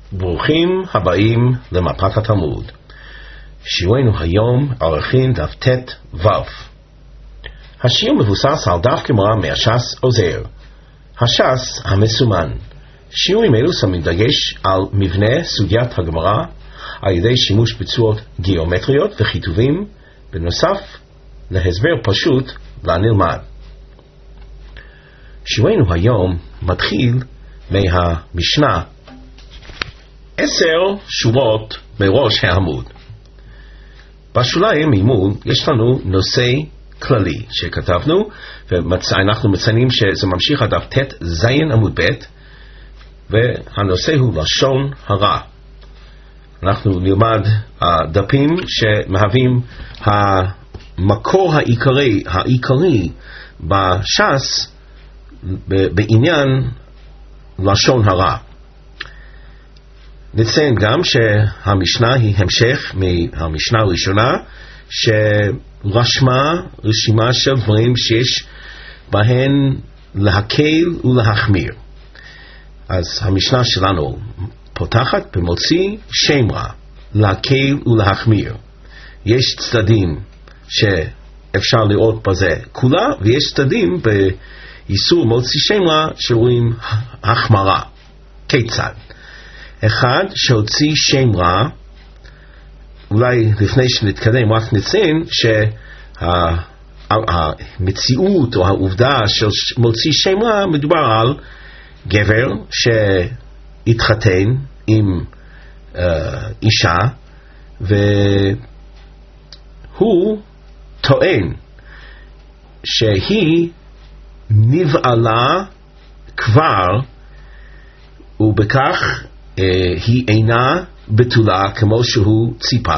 ברוכים הבאים למפת התלמוד. שיעורנו היום ערכין דף ט' ו'. השיעור מבוסס על דף גמרא מהש"ס עוזר, הש"ס המסומן. שיעורים אלו שמים דגש על מבנה סוגיית הגמרא על ידי שימוש בצורות גיאומטריות וכיתובים, בנוסף להסבר פשוט לנלמד. שיעורנו היום מתחיל מהמשנה 10 שורות בראש העמוד. בשוליים ממול יש לנו נושא כללי שכתבנו, ואנחנו מציינים שזה ממשיך עד דף ט' זין עמוד ב', והנושא הוא לשון הרע. אנחנו נלמד דפים שמהווים המקור העיקרי בש"ס בעניין לשון הרע. נציין גם שהמשנה היא המשך מהמשנה הראשונה, שרשמה רשימה של דברים שיש בהן להקל ולהחמיר. אז המשנה שלנו פותחת במוציא שם רע, להקל ולהחמיר. יש צדדים שאפשר לראות בזה כולה, ויש צדדים באיסור מוציא שם רע שרואים החמרה. כיצד? אחד שהוציא שם רע, אולי לפני שנתקדם רק נציין שהמציאות או העובדה של מוציא שם רע מדובר על גבר שהתחתן עם אישה, והוא טוען שהיא נבעלה כבר, ובכך היא אינה בתולה כמו שהוא ציפה,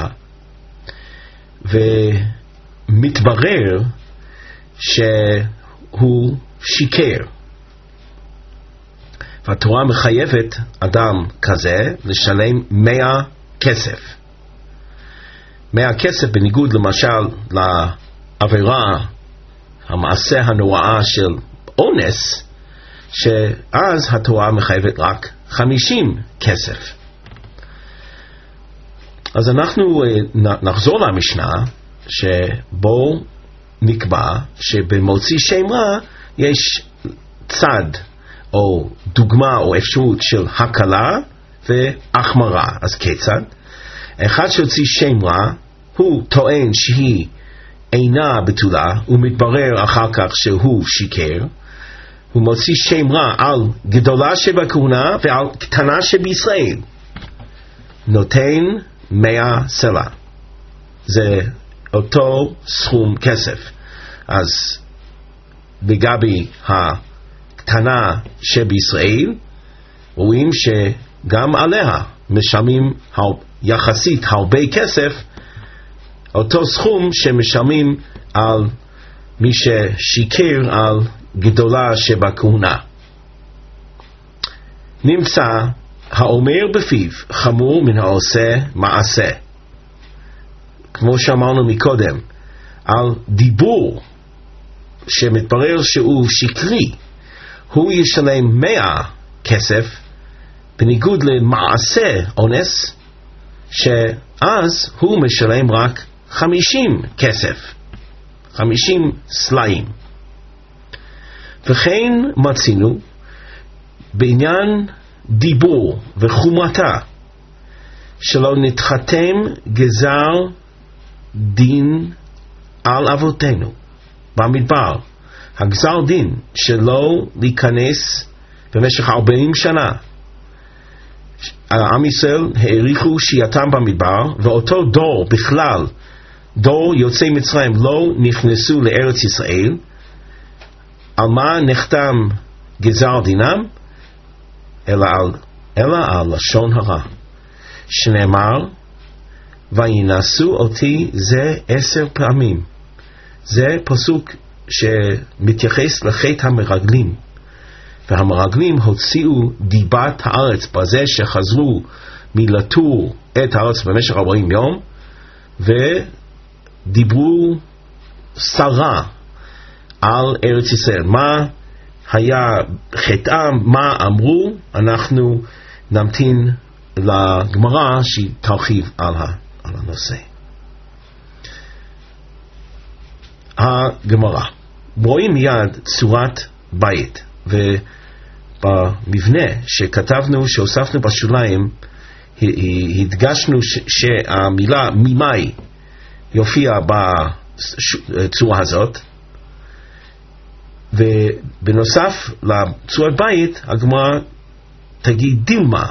ומתברר שהוא שיקר, והתורה מחייבת אדם כזה לשלם 100 כסף. 100 כסף בניגוד למשל לעבירה, המעשה הנוראה של אונס, שאז התורה מחייבת רק 50 כסף. אז אנחנו נחזור למשנה שבו נקבע שבמוציא שם רע יש צד או דוגמה או אפשרות של הקלה והחמרה. אז כיצד? אחד שהוציא שם רע הוא טוען שהיא אינה בתולה, ומתברר אחר כך שהוא שיקר. הוא מוציא שם רע על גדולה שבכהונה ועל קטנה שבישראל, נותן 100 סלע. זה אותו סכום כסף. אז לגבי הקטנה שבישראל רואים שגם עליה משלמים יחסית הרבה כסף, אותו סכום שמשלמים על מי ששיקר על גדולה שבכהונה. נמצא האומר בפיו חמור מן העושה מעשה. כמו שאמרנו מקודם, על דיבור שמתברר שהוא שקרי, הוא ישלם 100 כסף, בניגוד למעשה אונס, שאז הוא משלם רק 50 כסף, 50 סלעים. וכן מצינו בעניין דיבור וחומרתה, שלא נתחתם גזר דין על אבותינו במדבר, הגזר דין שלא להיכנס במשך 40 שנה. עם ישראל העריכו שהייתם במדבר, ואותו דור בכלל, דור יוצאי מצרים, לא נכנסו לארץ ישראל. על מה נחתם גזר דינם? אלא על לשון הרע, שנאמר וינשאו אותי זה 10 פעמים. זה פסוק שמתייחס לחטא המרגלים, והמרגלים הוציאו דיבת הארץ בזה שחזרו מלטור את הארץ במשך 40 יום ודיברו סרה על ארץ ישראל. מה היה חטאם, מה אמרו? אנחנו נמתין לגמרא שהיא תרחיב על הנושא. הגמרא, רואים מיד צורת בית, ובמבנה שכתבנו, שהוספנו בשוליים, הדגשנו שהמילה ממאי יופיע בצורה הזאת, ובנוסף לצורת בית הגמרא תגיד דילמה,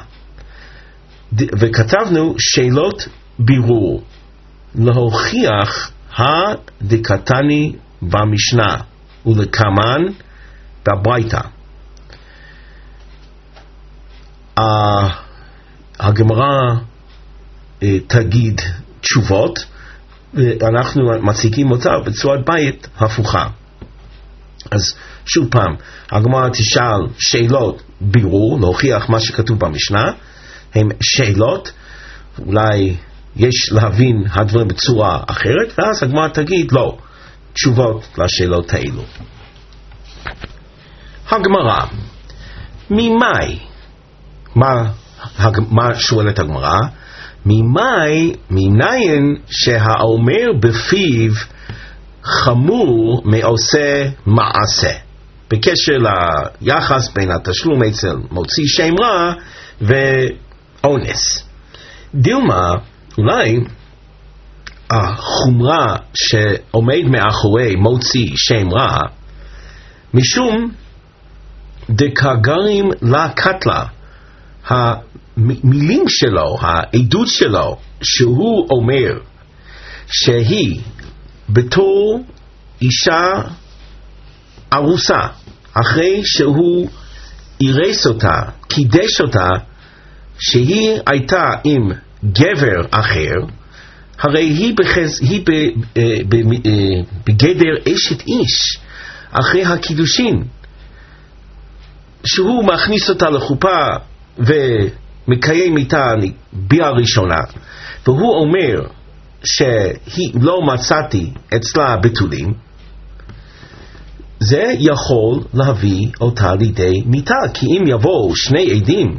וכתבנו שאלות בירור להוכיח הדקתני במשנה ולקמן בברייתא. הגמרא תגיד תשובות, ואנחנו מציגים אותה בצורת בית הפוכה. אז שוב פעם, הגמרא תשאל שאלות בירור להוכיח מה שכתוב במשנה, הם שאלות, אולי יש להבין הדברים בצורה אחרת, ואז הגמרא תגיד לא, תשובות לשאלות האלו. הגמרא, ממאי, מה שואלת הגמרא? ממאי, מניין שהאומר בפיו חמור מעושה מעשה, בקשר ליחס בין התשלום אצל מוציא שם רע ואונס. דילמה, אולי החומרה שעומד מאחורי מוציא שם רע, משום דקגרים לקטלה, המילים שלו, העדות שלו, שהוא אומר שהיא בתור אישה ארוסה, אחרי שהוא אירס אותה, קידש אותה, שהיא הייתה עם גבר אחר, הרי היא בגדר אשת איש אחרי הקידושין, שהוא מכניס אותה לחופה ומקיים איתה ביאה ראשונה, והוא אומר שהיא לא מצאתי אצלה בתולים, זה יכול להביא אותה לידי מיתה. כי אם יבואו שני עדים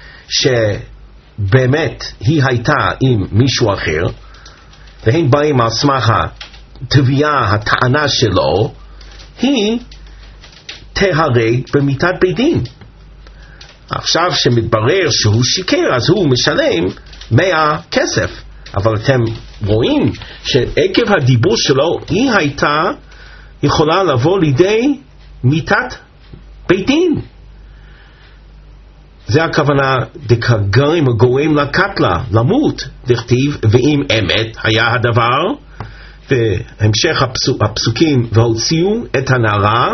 שבאמת היא הייתה עם מישהו אחר, והם באים על סמך התביעה, הטענה שלו, היא תהרג במיתת בית דין. עכשיו שמתברר שהוא שיקר, אז הוא משלם 100 כסף. אבל אתם רואים שעקב הדיבור שלו היא הייתה יכולה לבוא לידי מיתת בית דין. זה הכוונה דקגרים הגורם לקטלה, למות, דכתיב ואם אמת היה הדבר, והמשך הפסוקים והוציאו את הנערה,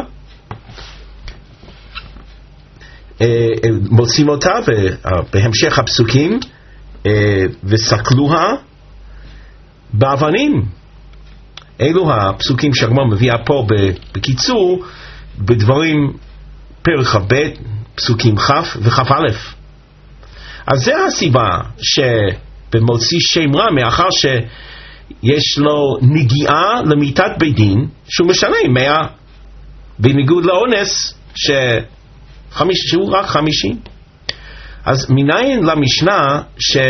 מוצאים אותה, ובהמשך הפסוקים וסקלוה באבנים. אלו הפסוקים שהגמרא מביאה פה בקיצור בדברים פרק כ"ב, פסוקים כ' וכ"א. אז זה הסיבה שבמוציא שם רע, מאחר שיש לו נגיעה למיתת בית דין, שהוא משלם 100, בניגוד לאונס שהוא רק 50. אז מניין למשנה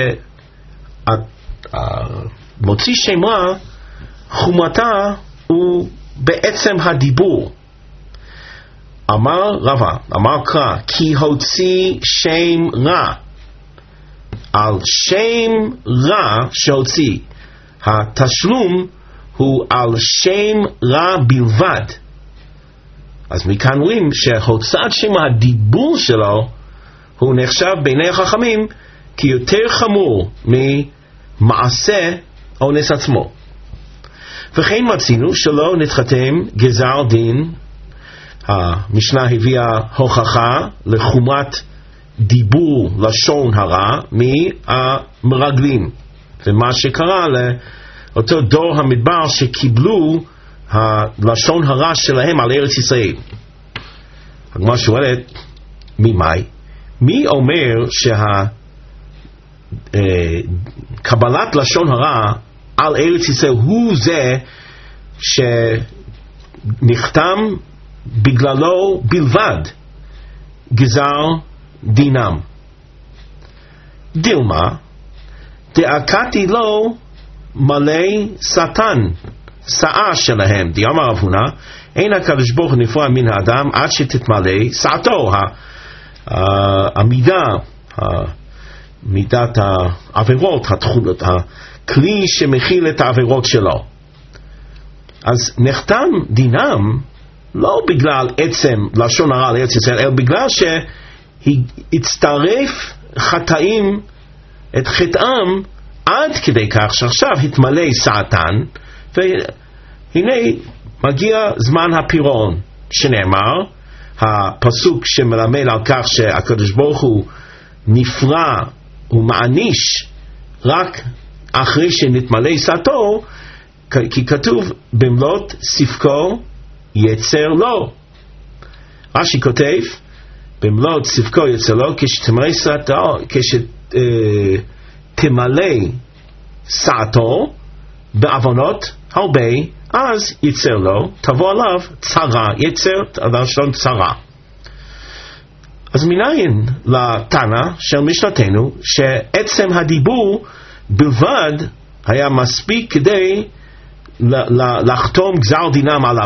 שמוציא שם רע חומרתה הוא בעצם הדיבור. אמר רבא, אמר קרא, כי הוציא שם רע. על שם רע שהוציא, התשלום הוא על שם רע בלבד. אז מכאן רואים שהוצאת שם הדיבור שלו הוא נחשב בעיני החכמים כיותר חמור ממעשה אונס עצמו. וכן מצינו שלא נתחתם גזר דין. המשנה הביאה הוכחה לחומרת דיבור לשון הרע מהמרגלים, ומה שקרה לאותו דור המדבר שקיבלו הלשון הרע שלהם על ארץ ישראל. הגמרא שואלת, ממאי? מי אומר קבלת לשון הרע על ארץ ישראל הוא זה שנחתם בגללו בלבד גזר דינם? דילמה, דאקתי לו מלא שטן, שאה שלהם, דיאמר רב הונא, אין הקדוש ברוך הוא נפרד מן האדם עד שתתמלא שעתו, מידת העבירות, התכונות, הכלי שמכיל את העבירות שלו. אז נחתם דינם לא בגלל עצם לשון הרע לארץ ישראל, אלא בגלל שהצטרף חטאים את חטאם עד כדי כך שעכשיו התמלא שעתן, והנה מגיע זמן הפירעון, שנאמר, הפסוק שמלמד על כך שהקדוש ברוך הוא נפרע ומעניש רק אחרי שנתמלא שעתו, כי כתוב במלאת ספקו יצר לו. רש"י כותב במלאת ספקו יצר לו, כשתמלא שעתו בעוונות הרבה, אז יצר לו, תבוא עליו צרה, יצר לשון צרה. אז מניין לתנא של משנתנו שעצם הדיבור בלבד היה מספיק כדי לחתום גזר דינם עליו.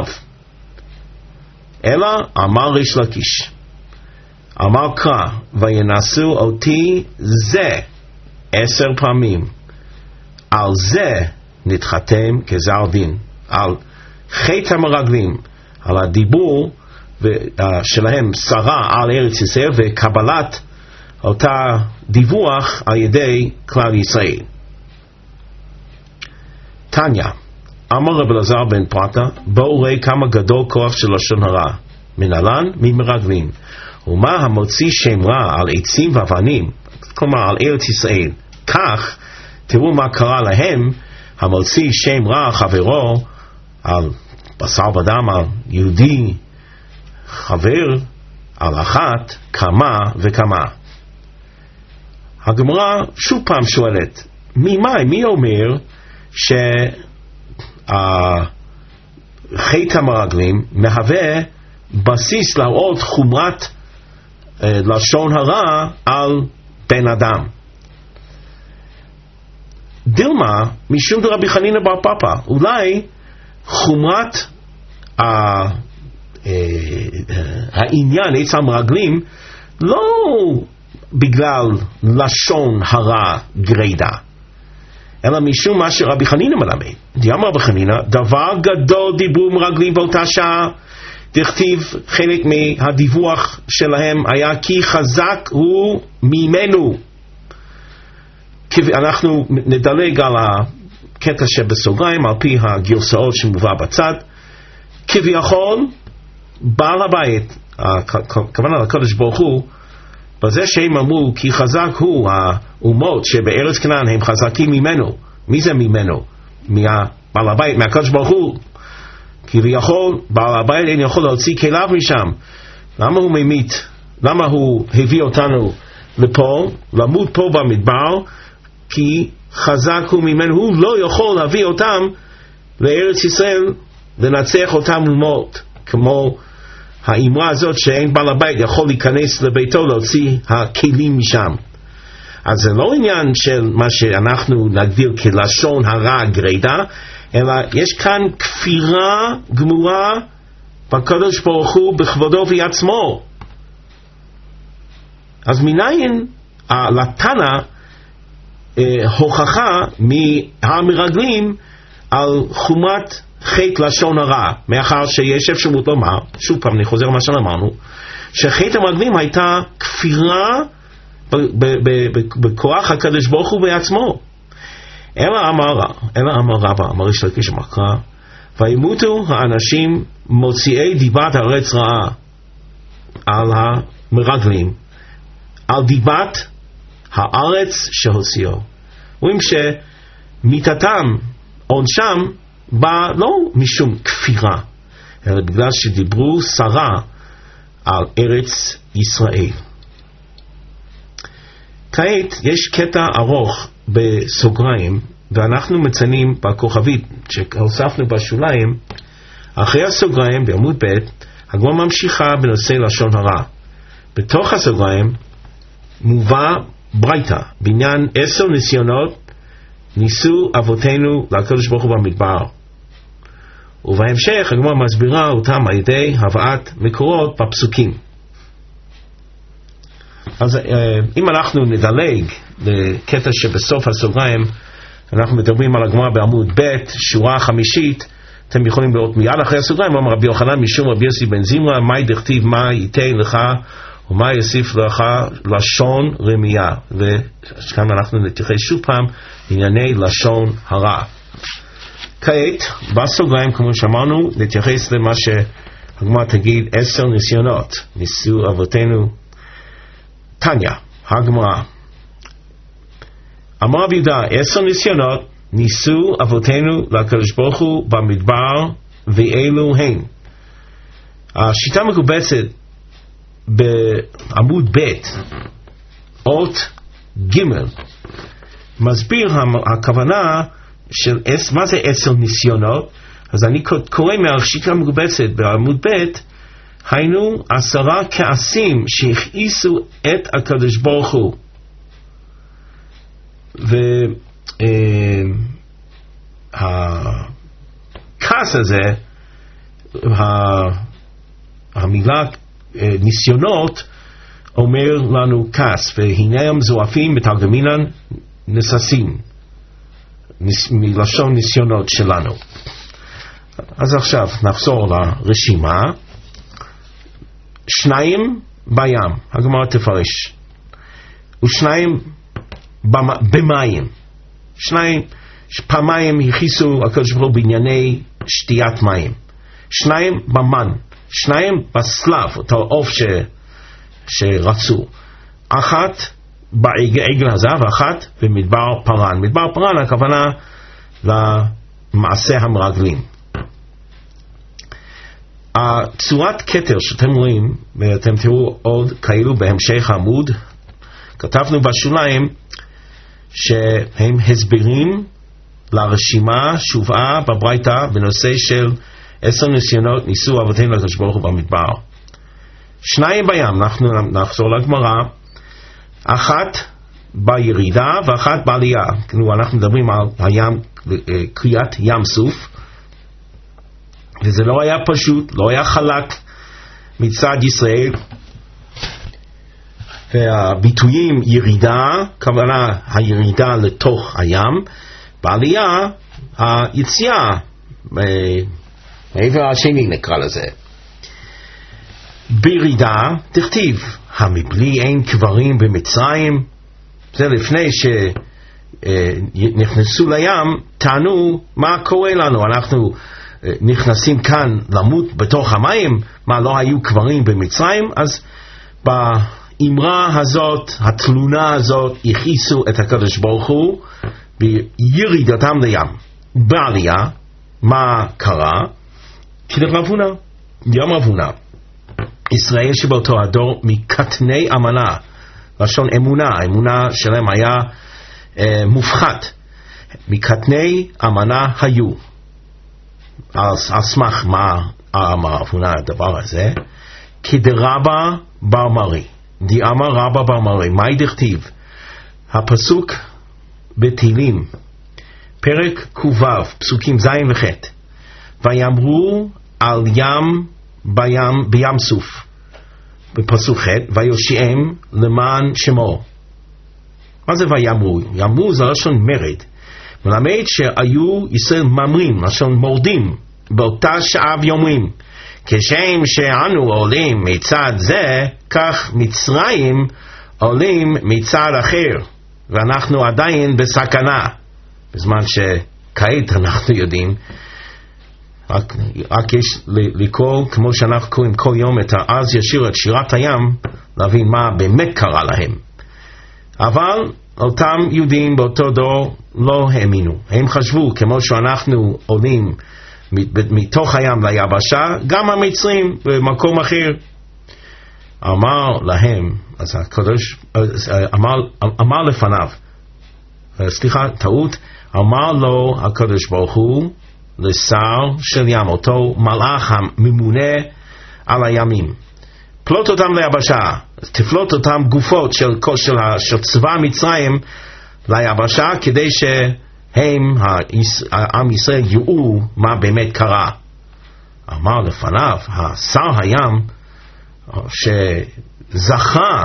אלא אמר ריש לקיש, אמר קרא, וינסו אותי זה 10 פעמים, על זה נתחתם כגזר דין, על חטא המרגלים, על הדיבור שלהם שרה על ארץ ישראל וקבלת אותה דיווח על ידי כלל ישראל. תניא, אמר רב אלעזר בן פרטה, בואו ראה כמה גדול כוח של לשון הרע, מנהלן ממרגלים, ומה המוציא שם רע על עצים ואבנים, כלומר על ארץ ישראל. כך תראו מה קרה להם, המוציא שם רע חברו על בשר ודם, על יהודי חבר, על אחת, כמה וכמה. הגמרא שוב פעם שואלת, מי אומר חטא המרגלים מהווה בסיס להראות חומרת לשון הרע על בן אדם? דילמה משום דרבי חנינא בר פפא, אולי חומרת העניין אצל המרגלים לא בגלל לשון הרע גרידא, אלא משום מה שרבי חנינא מלמד. דיאמר רבי חנינא, דבר גדול דיברו מרגלים באותה שעה, דכתיב חלק מהדיווח שלהם היה כי חזק הוא ממנו. אנחנו נדלג על הקטע שבסוגריים על פי הגרסאות שמובא בצד. כביכול בעל הבית, הכוונה לקדוש ברוך הוא, בזה שהם אמרו כי חזק הוא, האומות שבארץ כנען הם חזקים ממנו. מי זה ממנו? בעל הבית, מהקדוש ברוך הוא. כביכול בעל הבית אין יכול להוציא כליו משם. למה הוא ממית? למה הוא הביא אותנו לפה, למות פה במדבר? כי חזק הוא ממנו, הוא לא יכול להביא אותם לארץ ישראל, לנצח אותם למות, כמו האמרה הזאת שאין בעל הבית יכול להיכנס לביתו להוציא הכלים משם. אז זה לא עניין של מה שאנחנו נגדיר כלשון הרע גרידא, אלא יש כאן כפירה גמורה בקדוש ברוך הוא בכבודו ועצמו. אז מניין לתנא הוכחה מהמרגלים על חומת חטא לשון הרע, מאחר שיש אפשרות לומר, שוב פעם אני חוזר מה שאמרנו, שחטא המרגלים הייתה כפירה בכוח הקדוש ברוך הוא בעצמו. אלא אמר רבא, אמר ריש לקיש מקרא, וימותו האנשים מוציאי דיבת הארץ רעה על המרגלים, על דיבת הארץ שהוציאו. רואים שמיתתם, עונשם, בא לא משום כפירה, אלא בגלל שדיברו סרה על ארץ ישראל. כעת יש קטע ארוך בסוגריים, ואנחנו מציינים בכוכבית שהוספנו בשוליים, אחרי הסוגריים בעמוד ב' הגמרא ממשיכה בנושא לשון הרע. בתוך הסוגריים מובא ברייתא, בעניין 10 ניסיונות ניסו אבותינו לקדוש ברוך הוא במדבר, ובהמשך הגמרא מסבירה אותם על ידי הבאת מקורות בפסוקים. אז אם אנחנו נדלג לקטע שבסוף הסוגריים, אנחנו מדברים על הגמרא בעמוד ב', שורה 5, אתם יכולים לראות מיד אחרי הסוגריים, אומר רבי יוחנן משום רבי יוסי בן זמרה, מה דכתיב מה ייתן לך ומה יוסיף לך לשון רמייה. וכאן אנחנו נתייחס שוב פעם לענייני לשון הרע. כעת בסוגריים, כמו שאמרנו, נתייחס למה שהגמרא תגיד 10 ניסיונות ניסו אבותינו. תניא, הגמרא, אמר רבי יהודה, 10 ניסיונות ניסו אבותינו לקדוש ברוך הוא במדבר, ואלו הן. השיטה מקובצת בעמוד ב' אות ג' מסביר הכוונה של מה זה 10 ניסיונות. אז אני קורא מהשיטה המקובצת בעמוד ב', היינו 10 כעסים שהכעיסו את הקדוש ברוך הוא. והכעס הזה, המילה ניסיונות אומר לנו כעס, והנה הם זועפים בתרגמינן נססים, מלשון ניסיונות שלנו. אז עכשיו נחזור לרשימה. 2 בים, הגמרא תפרש, ו2 במים. 2 פעמיים הכיסו הקדוש ברוך הוא בענייני שתיית מים. 2 במן, 2 בסלב, אותו עוף שרצו. 1 בעגל הזהב, 1 במדבר פרן. מדבר פרן הכוונה למעשה המרגלים. הצורת כתר שאתם רואים, ואתם תראו עוד כאלו בהמשך העמוד, כתבנו בשוליים שהם הסברים לרשימה שהובאה בברייתא בנושא של 10 ניסיונות ניסו אבותינו לקדוש ברוך הוא במדבר. 2 בים, אנחנו נחזור לגמרא, 1 בירידה ו1 בעלייה. אנחנו מדברים על הים, קריאת ים סוף, וזה לא היה פשוט, לא היה חלק מצד ישראל. והביטויים ירידה, כוונה הירידה לתוך הים, בעלייה היציאה מעבר השני נקרא לזה. בירידה תכתיב המבלי אין קברים במצרים. זה לפני שנכנסו לים, טענו מה קורה לנו, אנחנו נכנסים כאן למות בתוך המים, מה לא היו קברים במצרים? אז באמרה הזאת, התלונה הזאת, הכיסו את הקדוש ברוך הוא בירידתם לים. בעלייה מה קרה? כדרך אבונה, ים אבונה. ישראל שבאותו הדור מקטני אמנה, לשון אמונה, האמונה שלהם היה מופחת. מקטני אמנה היו. על סמך מה אמר אבונה הדבר הזה? כדרבה בר מרי, דיאמר רבה בר מרי. מה דכתיב? הפסוק בתהילים, פרק ק"ו, פסוקים ז' וח', ויאמרו על ים בים סוף, בפסוק ח', ויושיעם למען שמו. מה זה ויאמרו? יאמרו זה לשון מרד, מלמד שהיו ישראל ממרים, לשון מורדים, באותה שעה ויאמרים, כשם שאנו עולים מצד זה, כך מצרים עולים מצד אחר, ואנחנו עדיין בסכנה. בזמן שכעת אנחנו יודעים, רק יש לקרוא כמו שאנחנו קוראים כל יום את אז ישיר את שירת הים, להבין מה באמת קרה להם. אבל אותם יהודים באותו דור לא האמינו. הם חשבו כמו שאנחנו עולים מתוך הים ליבשה, גם המצרים במקום אחר. אמר להם, אז הקדוש אמר לפניו, סליחה, טעות, אמר לו הקדוש ברוך הוא לשר של ים, אותו מלאך הממונה על הימים, פלוט אותם ליבשה, תפלוט אותם גופות של צבא מצרים ליבשה, כדי שהם, העם ישראל, יראו מה באמת קרה. אמר לפניו, שר הים שזכה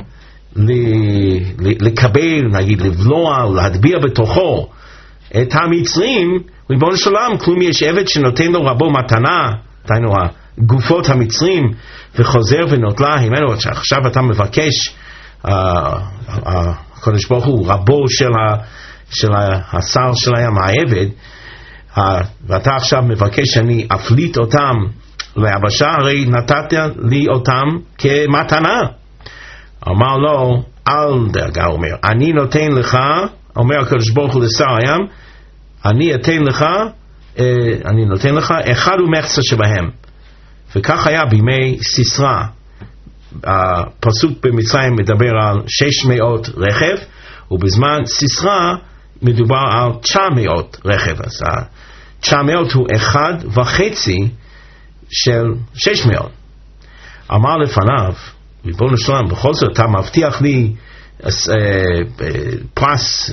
לקבל, נגיד, לבלוע, להטביע בתוכו את המצרים, ריבונו של עולם, כלום יש עבד שנותן לו רבו מתנה, דהיינו גופות המצרים, וחוזר ונוטלה הימנו. עכשיו אתה מבקש, הקדוש ברוך הוא רבו של השר של הים, העבד, ואתה עכשיו מבקש שאני אפליט אותם ליבשה, הרי נתת לי אותם כמתנה. אמר לו, אל דאגה, אומר, אני נותן לך, אומר הקדוש ברוך הוא לשר הים, אני נותן לך אחד ומחצה שבהם. וכך היה בימי סיסרא. הפסוק במצרים מדבר על 600 רכב, ובזמן סיסרא מדובר על 900 רכב. אז 900 הוא 1.5 של 600. אמר לפניו, ריבונו של עולם, בכל זאת אתה מבטיח לי פרס,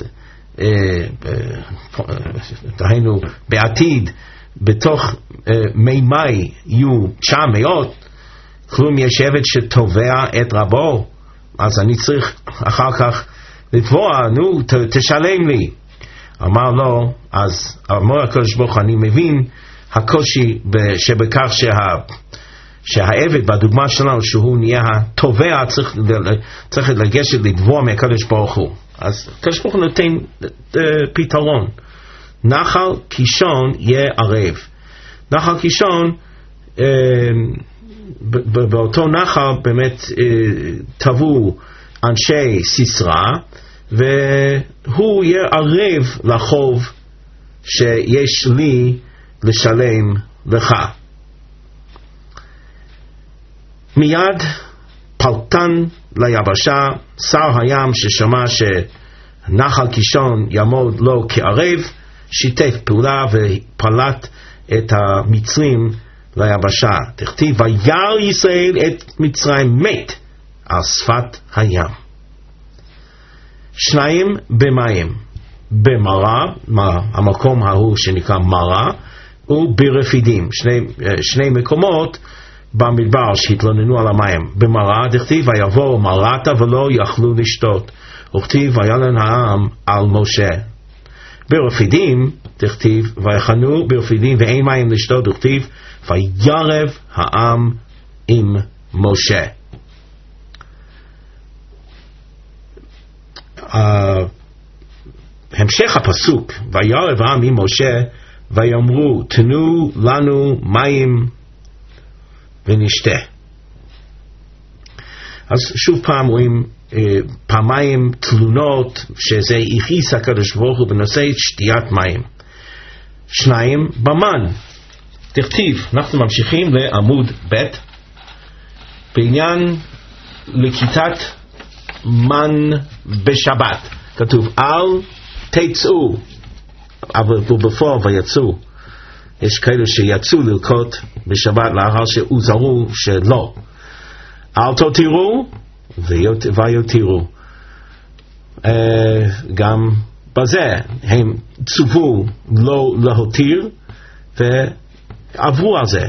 דהיינו בעתיד, בתוך מימי יהיו 900, כלום יש עבד שתובע את רבו, אז אני צריך אחר כך לתבוע, נו תשלם לי. אמר לו, אז אמר הקדוש ברוך הוא, אני מבין הקושי שבכך שהעבד בדוגמה שלנו שהוא נהיה התובע, צריך לגשת לתבוע מהקדוש ברוך הוא. אז הקדוש ברוך הוא נותן פתרון. נחל קישון יהיה ערב. נחל קישון, באותו נחל באמת טבעו אנשי סיסרא, והוא יהיה ערב לחוב שיש לי לשלם לך. מיד פלטן ליבשה, שר הים ששמע שנחל קישון יעמוד לו כערב, שיתף פעולה ופלט את המצרים ליבשה. תכתיב, וירא ישראל את מצרים מת על שפת הים. 2 במים, במרה, המקום ההוא שנקרא מרה, וברפידים, שני מקומות במדבר שהתלוננו על המים. במרה דכתיב, ויבואו מרתה ולא יכלו לשתות, וכתיב, וילן העם על משה. ברפידים תכתיב, ויחנו ברפידים ואין מים לשתות, וכתיב, וירב העם עם משה. המשך הפסוק, וירב העם עם משה, ויאמרו, תנו לנו מים ונשתה. אז שוב פעם רואים פעמיים תלונות שזה הכעיס הקדוש ברוך הוא בנושא שתיית מים. 2 במן תכתיב, אנחנו ממשיכים לעמוד ב' בעניין לקיטת מן בשבת. כתוב אל תצאו, אבל בפועל ויצאו. יש כאלה שיצאו ללקוט בשבת לאחר שהוזהרו שלא. אל תותירו ויותירו. גם בזה הם צוו לא להותיר ועברו על זה.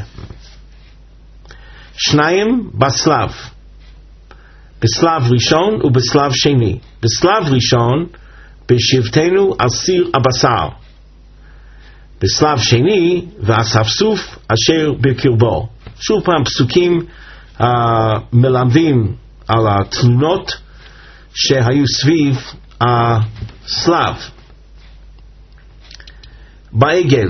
2 בסלב, בסלב ראשון ובסלב שני. בסלב ראשון בשבתנו על סיר הבשר, בסלב שני והספסוף אשר בקרבו. שוב פעם פסוקים מלמדים על התלונות שהיו סביב הסלב. בעגל,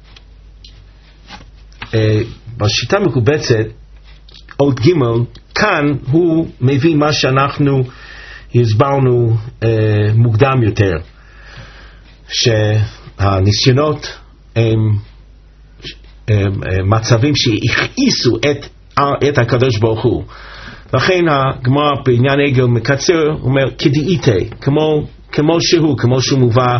בשיטה מקובצת עוד ג' כאן הוא מביא מה שאנחנו הסברנו מוקדם יותר, שהניסיונות הם מצבים שהכעיסו את הקדוש ברוך הוא. לכן הגמרא בעניין עגל מקצר, אומר כדאיתי, כמו שהוא מובא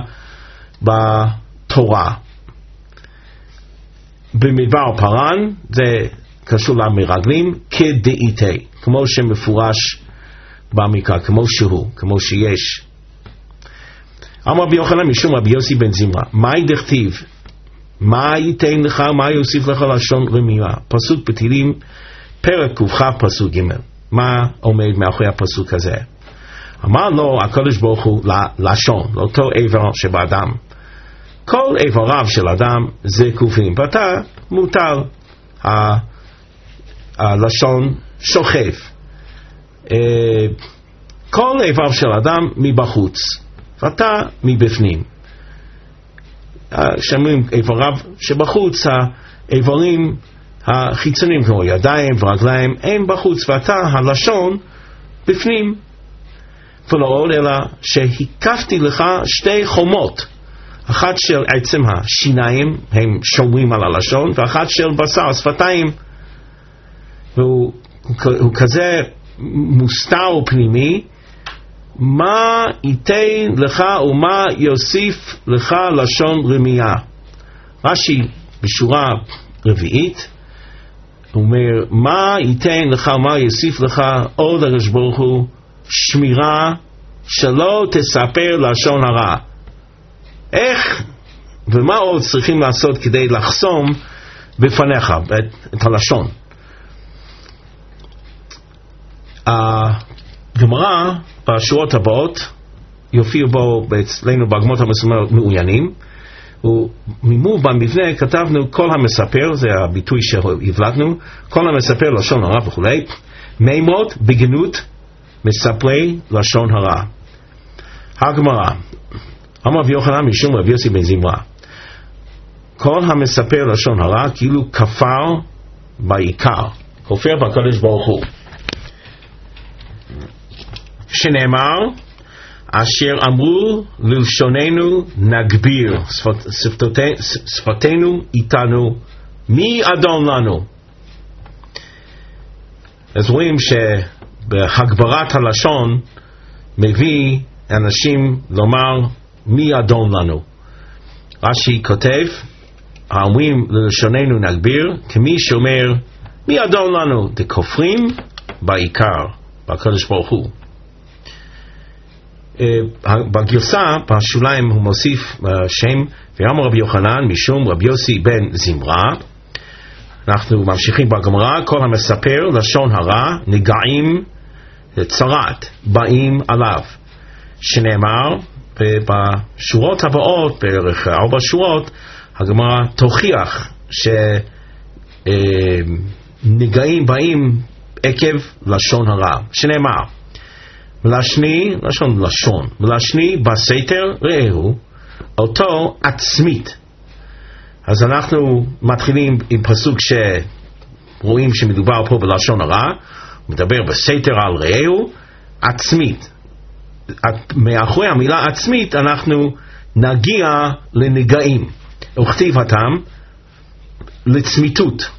בתורה. במדבר פרן זה קשור למרגלים כדאיתי, כמו שמפורש במקרא, כמו שהוא, כמו שיש. אמר רבי יוחנן משום רבי יוסי בן זמרה, מהי דכתיב? מה ייתן לך, מה יוסיף לך לשון רמייה? פסוק בתהילים, פרק ק"כ פסוק ג'. מה עומד מאחורי הפסוק הזה? אמר לו הקדוש ברוך הוא לשון, לאותו איבר שבאדם. כל איבריו של אדם זה קופים, ואתה מותר הלשון שוכב. כל איבר של אדם מבחוץ, ואתה מבפנים. שאומרים איבריו שבחוץ, האיברים החיצוניים כמו ידיים ורגליים הם בחוץ, ואתה הלשון בפנים. ולא עוד אלא שהקפתי לך שתי חומות, אחת של עצם השיניים, הם שומרים על הלשון, ואחת של בשר, שפתיים. והוא כזה מוסתר ופנימי, מה ייתן לך ומה יוסיף לך לשון רמייה. רש"י בשורה רביעית אומר, מה ייתן לך ומה יוסיף לך עוד הקדוש ברוך הוא שמירה שלא תספר לשון הרע. איך ומה עוד צריכים לעשות כדי לחסום בפניך את הלשון? הגמרא בשורות הבאות יופיעו בו אצלנו בהגמות המסומרות מעוינים, ומימו במבנה כתבנו כל המספר, זה הביטוי שהבלטנו, כל המספר לשון הרע וכו', מימות בגנות מספרי לשון הרע. הגמרא, אמר רבי יוחנן משום רבי יוסי בן זמרה, כל המספר לשון הרע כאילו כפר בעיקר, כופר בקדוש ברוך הוא. שנאמר, אשר אמרו ללשוננו נגביר, שפתנו איתנו, מי אדון לנו? אז רואים שבהגברת הלשון מביא אנשים לומר מי אדון לנו. רש"י כותב, האומרים ללשוננו נגביר, כמי שאומר מי אדון לנו? דכופרים בעיקר, בקדוש ברוך הוא. בגרסה, בשוליים הוא מוסיף שם, ואמר רבי יוחנן משום רבי יוסי בן זמרה. אנחנו ממשיכים בגמרא, כל המספר לשון הרע נגעים צרת, באים עליו. שנאמר, בשורות הבאות, בערך 4 שורות, הגמרא תוכיח שנגעים באים עקב לשון הרע. שנאמר, מלשני, לשון, מלשני בסתר ראהו, אותו עצמית. אז אנחנו מתחילים עם פסוק שרואים שמדובר פה בלשון הרע, מדבר בסתר על ראהו, עצמית. מאחורי המילה עצמית אנחנו נגיע לנגעים, וכתיב התם לצמיתות,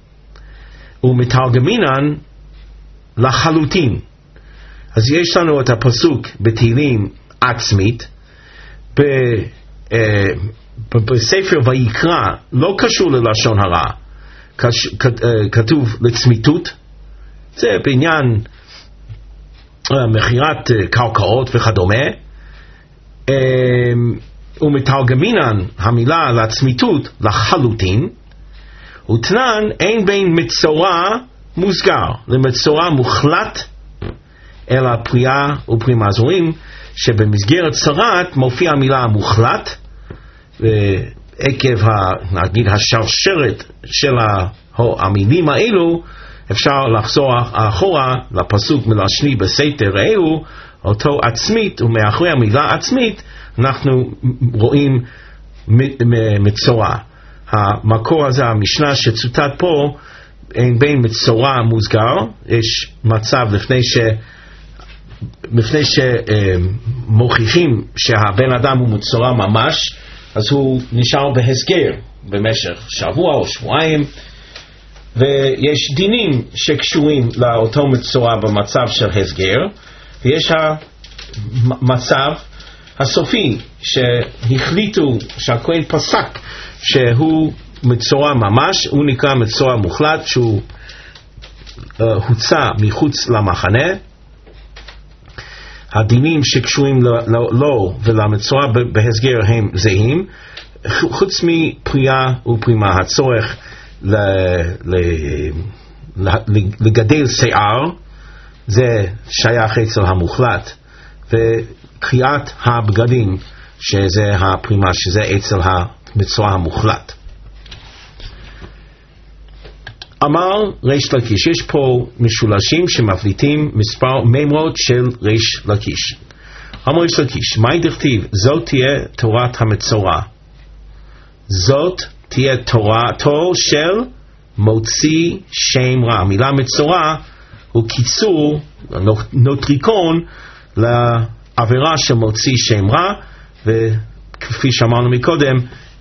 ומתרגמינן לחלוטין. אז יש לנו את הפסוק בתהילים עצמית, בספר ויקרא לא קשור ללשון הרע, כתוב לצמיתות, זה בעניין מחירת קרקעות וכדומה, ומתרגמינן המילה לצמיתות לחלוטין, ותנן אין בין מצורע מוסגר למצורע מוחלט אלא פריאה ופרימה. אז רואים שבמסגרת צרת מופיע המילה מוחלט, ועקב נגיד השרשרת של המילים האלו אפשר לחזור אחורה לפסוק מלשני בסתר ראהו, אותו עצמית, ומאחורי המילה עצמית אנחנו רואים מצורע. המקור הזה, המשנה שצוטט פה, אין בין מצורע מוסגר, יש מצב לפני שמוכיחים שהבן אדם הוא מצורע ממש, אז הוא נשאר בהסגר במשך שבוע או שבועיים, ויש דינים שקשורים לאותו מצורע במצב של הסגר, ויש המצב הסופי שהחליטו, שהכהן פסק שהוא מצורע ממש, הוא נקרא מצורע מוחלט, שהוא הוצא מחוץ למחנה, הדינים שקשורים לו ולמצורע בהסגר הם זהים, חוץ מפרייה ופרימה. הצורך לגדל שיער זה שייך אצל המוחלט, וקריאת הבגדים שזה הפרימה, שזה אצל המצורע המוחלט. אמר ריש לקיש, יש פה משולשים שמבליטים מספר מימרות של ריש לקיש. אמר ריש לקיש, מה דכתיב? זאת תהיה תורת המצורע, זאת תהיה תורתו של מוציא שם רע. המילה מצורע הוא קיצור, נוטריקון, לעבירה של מוציא שם רע, וכפי שאמרנו מקודם,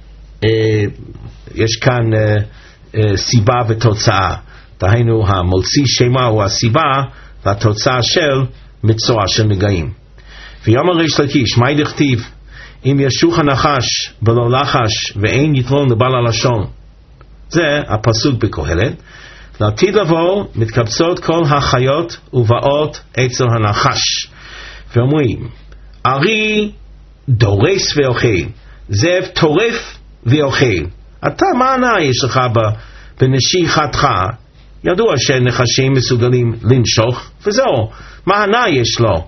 יש כאן סיבה ותוצאה. דהיינו, המוציא שם רע הוא הסיבה והתוצאה של מצורע, של נגעים. ויאמר ריש לקיש, מה דכתיב? אם ישוך הנחש ולא לחש ואין יתרון לבעל הלשון. זה הפסוק בקהלת. לעתיד לבוא מתקבצות כל החיות ובאות אצל הנחש, ואומרים, ארי דורס ואוכל, זאב טורף ואוכל. אתה, מה ענה יש לך בנשיכתך? ידוע שנחשים מסוגלים לנשוך, וזהו, מה ענה יש לו?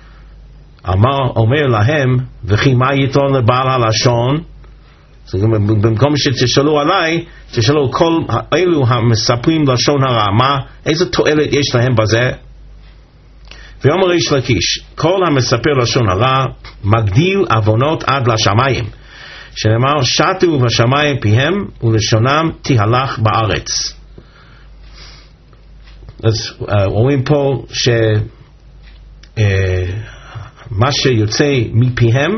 אומר להם, וכי מה יתרון לבעל הלשון? במקום שתשאלו עליי, תשאלו כל אלו המספרים לשון הרע, איזה תועלת יש להם בזה? ואומר ריש לקיש, כל המספר לשון הרע מגדיל עוונות עד לשמיים, שנאמר שתו בשמיים פיהם ולשונם תהלך בארץ. אז רואים פה מה שיוצא מפיהם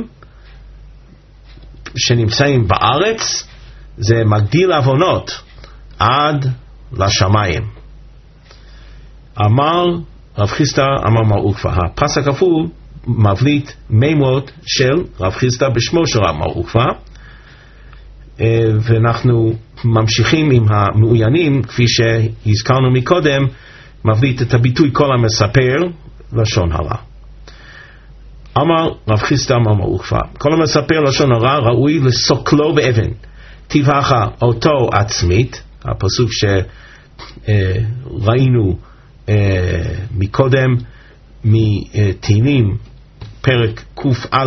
שנמצאים בארץ זה מגדיל עוונות עד לשמיים. אמר רב חיסדא אמר מר עוקבא, הפסק כפול מבליט מימות של רב חיסדא בשמו של רב מר עוקבא, ואנחנו ממשיכים עם המעוינים, כפי שהזכרנו מקודם, מבליט את הביטוי כל המספר לשון הרע. אמר רב חיסדא אמר מר עוקבא, כל המספר לשון הרע ראוי לסוקלו באבן, תבעך אותו עצמית, הפסוק שראינו מקודם מתהילים פרק ק"א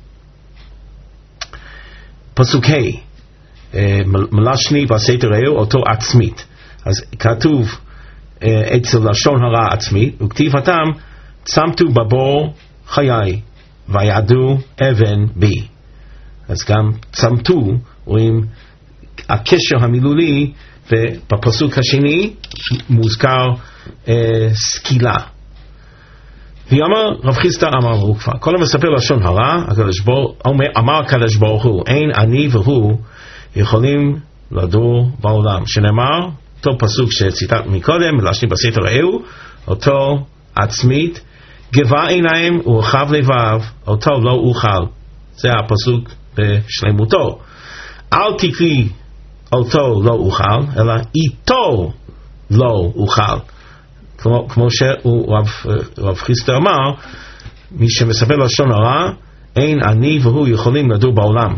פסוק ה', מלשני בסתר רעהו אותו עצמית. אז כתוב אצל לשון הרע עצמית, וכתיב התם צמתו בבור חיי ויעדו אבן בי. אז גם צמתו, רואים הקשר המילולי, ובפסוק השני מוזכר סקילה. ואמר רב חיסדא אמר מר עוקבא, כל המספר לשון הרע, אמר הקדוש ברוך הוא, אין אני והוא יכולים לדור בעולם, שנאמר אותו פסוק שציטט מקודם, מלשני בסתר רעהו אותו עצמית, גבה עיניים ורחב לבב אותו לא אוכל. זה הפסוק בשלמותו. אל תקרי אותו לא אוכל, אלא איתו לא אוכל. כמו שרב חיסדא אמר, מי שמספר לשון הרע, אין אני והוא יכולים לדור בעולם.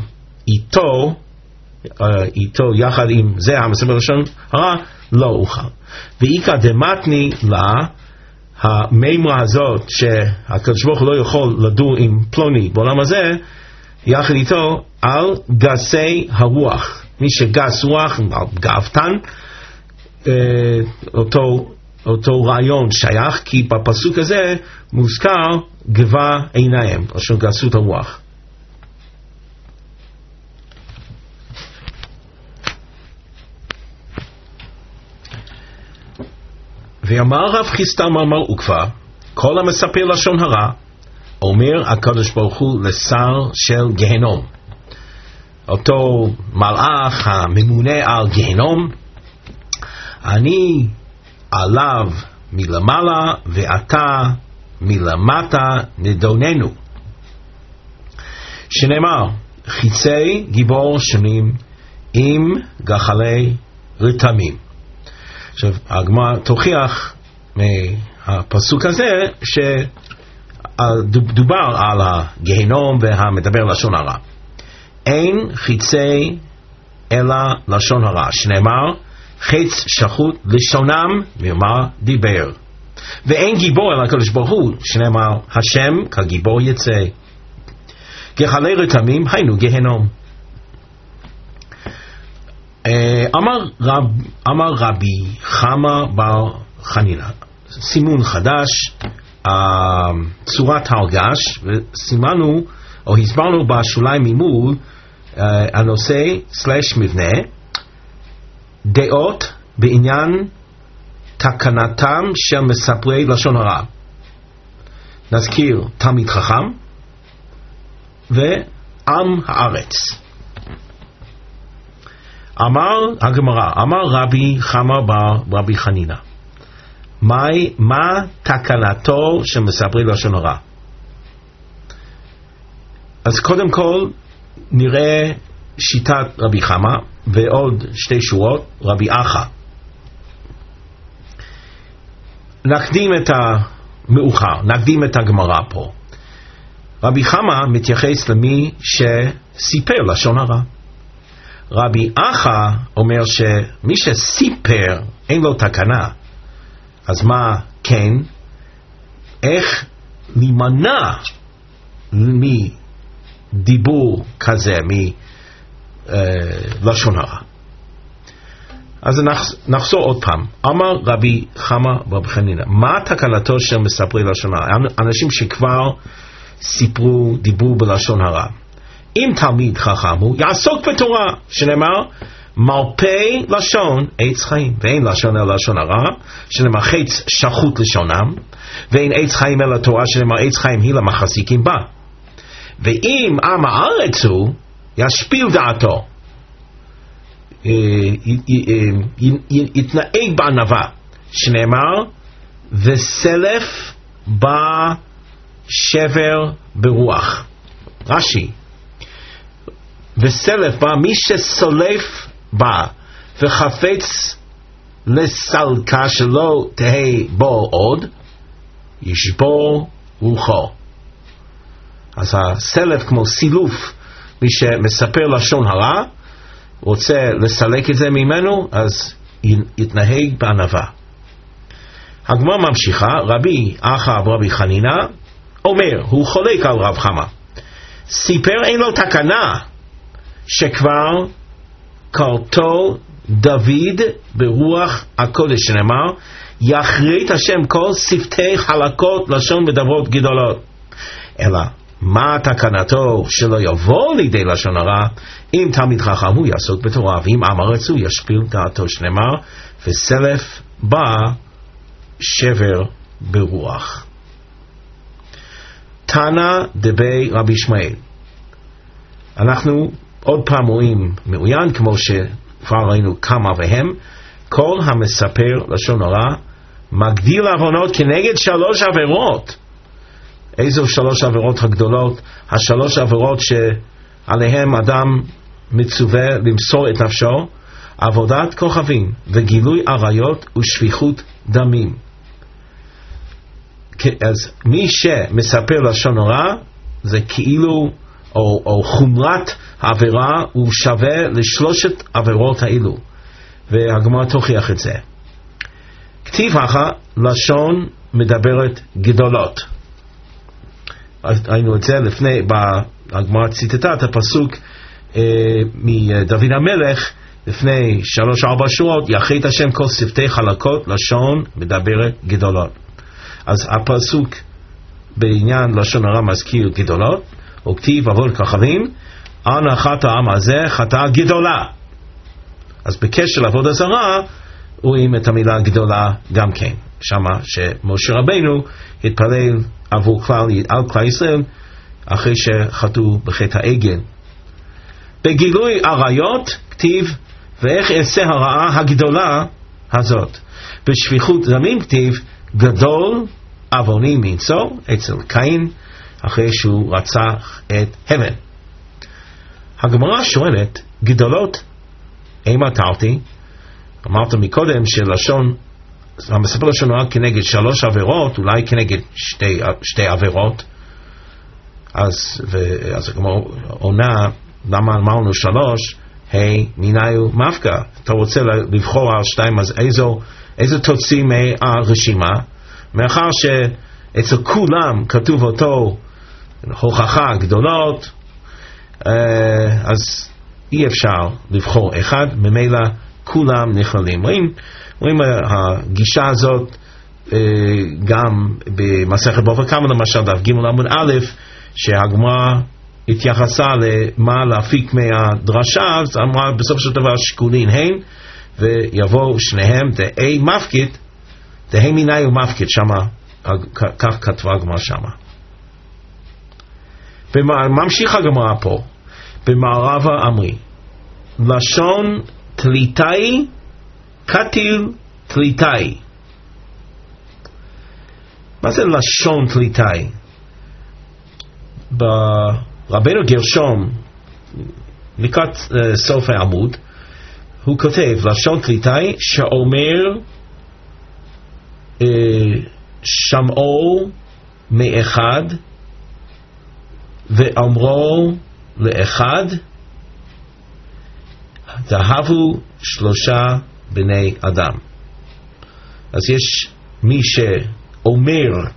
איתו יחד עם זה המספר לשון הרע, לא אוכל. ואיקא דמתני לה, המימרה הזאת שהקדוש ברוך הוא לא יכול לדור עם פלוני בעולם הזה, יחד איתו על גסי הרוח. מי שגס רוח, גאוותן, אותו רעיון שייך, כי בפסוק הזה מוזכר גבה עיניים, או של גסות הרוח. ואמר רב חיסדא אמר מר עוקבא, כל המספר לשון הרע, אומר הקדוש ברוך הוא לשר של גהנום, אותו מלאך הממונה על גהנום, אני עליו מלמעלה ואתה מלמטה נדוננו, שנאמר חיצי גיבור שונים עם גחלי רתמים. עכשיו הגמרא תוכיח מהפסוק הזה שדובר על הגיהנום והמדבר לשון הרע. אין חיצי אלא לשון הרע, שנאמר חץ שחוט לשונם מרמה דיבר. ואין גיבור אלא הקדוש ברוך הוא, שנאמר השם כגיבור יצא. גחלי רתמים היינו גיהנום. אמר רבי חמה בר חנינא, סימון חדש, צורת הרגש, וסימנו או הסברנו בשוליים ממול הנושא / מבנה דעות בעניין תקנתם של מספרי לשון הרע. נזכיר תלמיד חכם ועם הארץ. אמר הגמרא, אמר רבי חמה בר רבי חנינא, מה תקנתו של מספרי לשון הרע? אז קודם כל נראה שיטת רבי חמה ועוד שתי שורות רבי אחא. נקדים את המאוחר, נקדים את הגמרא פה. רבי חמה מתייחס למי שסיפר לשון הרע. רבי אחא אומר שמי שסיפר אין לו תקנה. אז מה כן? איך להימנע מדיבור כזה, מלשון הרע? אז נחזור עוד פעם. אמר רבי חמה בר חנינא, מה תקנתו של מספרי לשון הרע? אנשים שכבר סיפרו דיבור בלשון הרע. אם תלמיד חכם הוא יעסוק בתורה, שנאמר מרפא לשון עץ חיים, ואין לשון אלא לשון הרע, שנאמר חץ שחוט לשונם, ואין עץ חיים אלא תורה, שנאמר עץ חיים היא למחזיקים בה. ואם עם הארץ הוא ישפיל דעתו, יתנהג בענווה, שנאמר וסלף בא שבר ברוח. רש"י, וסלף בא מי שסולף בא וחפץ לסלקה שלא תהי בו עוד, ישבור רוחו. אז הסלף כמו סילוף, מי שמספר לשון הרע רוצה לסלק את זה ממנו, אז יתנהג בענווה. הגמרא ממשיכה, רבי אחא ורבי חנינא אומר, הוא חולק על רב חמה, סיפר אין לו תקנה שכבר קראתו דוד ברוח הקודש, שנאמר יכרית השם כל שפתי חלקות לשון מדברות גדולות. אלא מה תקנתו שלא יבוא לידי לשון הרע? אם תלמיד חכם הוא יעסוק בתורה, ואם עם הארץ הוא ישפיל דעתו, שנאמר וסלף בא שבר ברוח. תנא דבי רבי ישמעאל, אנחנו עוד פעם רואים מעוין, כמו שכבר ראינו כמה והם, כל המספר לשון הרע מגדיל עוונות כנגד 3 עבירות. איזו 3 עבירות הגדולות? 3 עבירות שעליהם אדם מצווה למסור את נפשו: עבודת כוכבים וגילוי עריות ושפיכות דמים. אז מי שמספר לשון הרע זה כאילו או חומרת העבירה הוא שווה ל3 עבירות האלו, והגמרא תוכיח את זה. כתיב אחא לשון מדברת גדולות. ראינו את זה לפני, הגמרא ציטטה את הפסוק מדוד המלך לפני 3-4 שורות, יכרית השם כל שפתי חלקות לשון מדברת גדולות. אז הפסוק בעניין לשון הרע מזכיר גדולות, וכתיב עבוד כוכבים, אנא חטא העם הזה חטאה גדולה. אז בקשר לעבודה זרה רואים את המילה גדולה גם כן, שמה שמשה רבנו התפלל עבור על כלל ישראל אחרי שחטאו בחטא העגל. בגילוי עריות כתיב ואיך אעשה הרעה הגדולה הזאת. בשפיכות דמים כתיב גדול עווני מנשוא אצל קין אחרי שהוא רצח את הבל. הגמרא שואלת, גדולות אימה תרתי? אמרת מקודם שלשון המספר לשון הרע כנגד 3 עבירות, אולי כנגד 2 עבירות, אז כמו עונה, למה אמרנו 3, מיניו מפקע, אתה רוצה לבחור על 2, אז איזו תוציא מהרשימה, מאחר שאצל כולם כתוב אותו הוכחה גדולות, אז אי אפשר לבחור אחד, ממילא כולם נכללים. רואים הגישה הזאת גם במסכת בבא קמא למשל, דף ג' עמוד א', שהגמרא התייחסה למה להפיק מהדרשה, אז אמרה בסוף של דבר שקולין הן, ויבואו שניהם, דהי מפקיד, דהי מיני ומפקיד, שמה, כך כתבה הגמרא שמה. ממשיך הגמרא פה, במערבה אמרי, לשון תליטאי, קטיל תליטאי. מה זה לשון תליטאי? ברבנו גרשום, לקראת סוף העמוד, הוא כותב לשון תליטאי שאומר שמעו מאחד ואמרו לאחד תאהבו 3 בני אדם. אז יש מי שאומר